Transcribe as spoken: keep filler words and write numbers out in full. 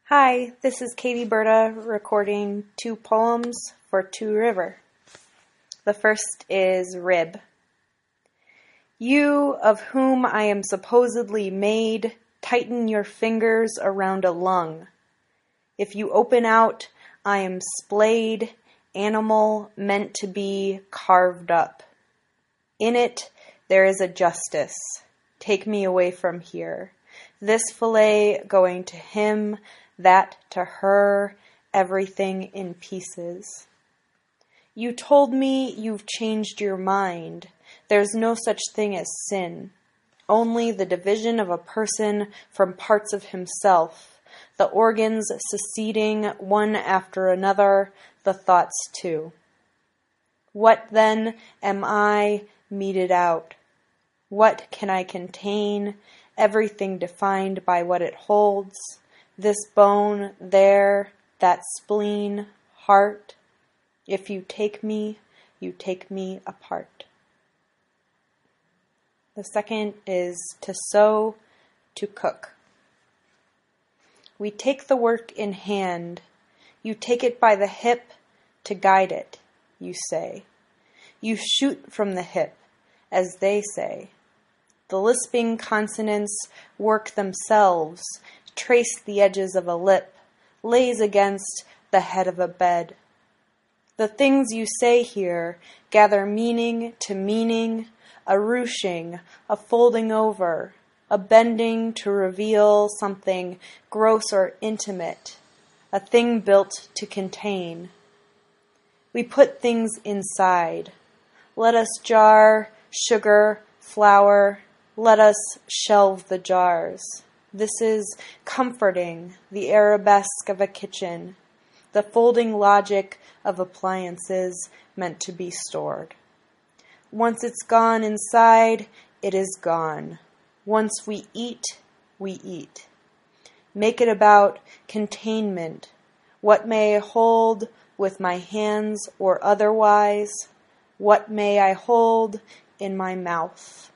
Hi, this is Katie Berta recording two poems for Two River. The first is Rib. You, of whom I am supposedly made, tighten your fingers around a lung. If you open out, I am splayed, animal meant to be carved up. In it, there is a justice. Take me away from here. This fillet going to him, that to her, everything in pieces. You told me you've changed your mind. There's no such thing as sin, only the division of a person from parts of himself, the organs seceding one after another, the thoughts too. What then am I meted out? What can I contain, everything defined by what it holds? This bone, there, that spleen, heart. If you take me, you take me apart. The second is to sew, to cook. We take the work in hand. You take it by the hip to guide it, you say. You shoot from the hip, as they say. The lisping consonants work themselves, trace the edges of a lip, lays against the head of a bed. The things you say here gather meaning to meaning, a ruching, a folding over, a bending to reveal something gross or intimate, a thing built to contain. We put things inside. Let us jar, sugar, flour, let us shelve the jars. This is comforting, the arabesque of a kitchen, the folding logic of appliances meant to be stored. Once it's gone inside, it is gone. Once we eat, we eat. Make it about containment. What may I hold with my hands or otherwise? What may I hold in my mouth?